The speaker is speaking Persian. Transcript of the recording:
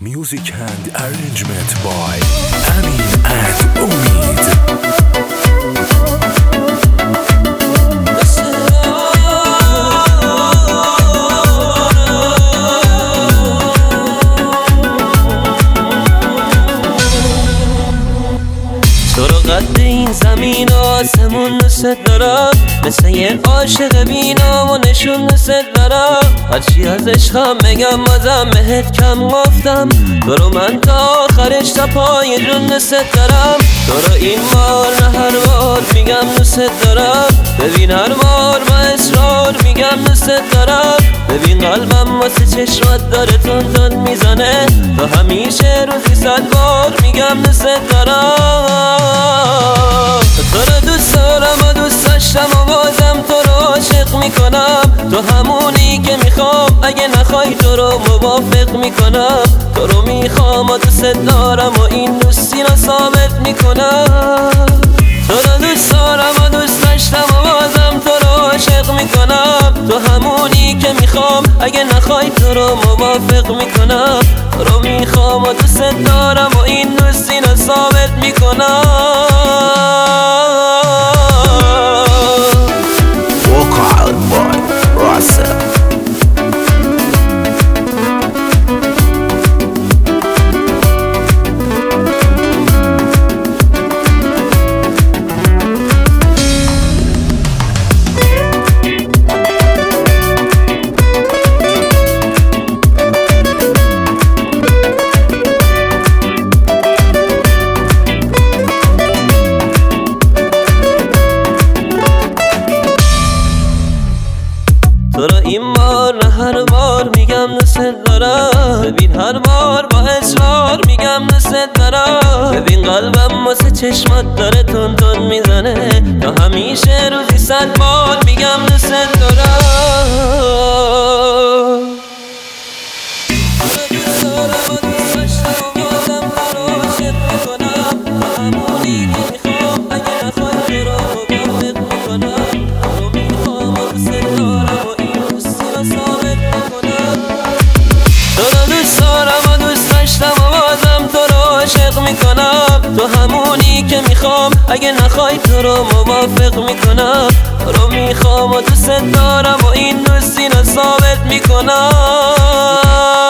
Music and arrangement by Amin and Umid. تو رو قد این زمین و آسمون دوست دارم، مثل یه عاشق بینام و نشون دوست دارم. هرچی از عشقم بگم بازم بهت کم گفتم، تو رو من تا آخرش تا پای جون دوست دارم. تو رو این بار نه هر بار میگم دوست دارم، ببین هر بار با اصرار میگم دوست دارم. ببین قلبم واسه چشمات داره تون تون میزنه، تو همیشه روزی 100 بار میگم دوست دارم. تو رو دوست دارم و دوست داشتم و بازم تو رو عاشق میکنم. تو همونی که میخوام، اگه نخوای تو رو موافق میکنم. تو رو میخوام و دوست دارم و این دوستی رو ثابت میکنم. تو رو دوست دارم و دوست داشتم و بازم تو رو عاشق میکنم. تو همونی که میخوام، اگه نخوای تو رو موافق میکنم. تو رو میخوام و دوست دارم و این دوستی رو ثابت میکنم. Vocal by Russell. تو رو این بار نه هر بار میگم دوست دارم، ببین هر بار با اصرار میگم دوست دارم. ببین قلبم واسه چشمات داره تون تون میزنه، تا همیشه روزی 100 بار میگم دوست دارم. تو همونی که میخوام، اگه نخوای تو رو موافق میکنم. تو رو میخوام و دوست دارم و این دوستی رو ثابت میکنم.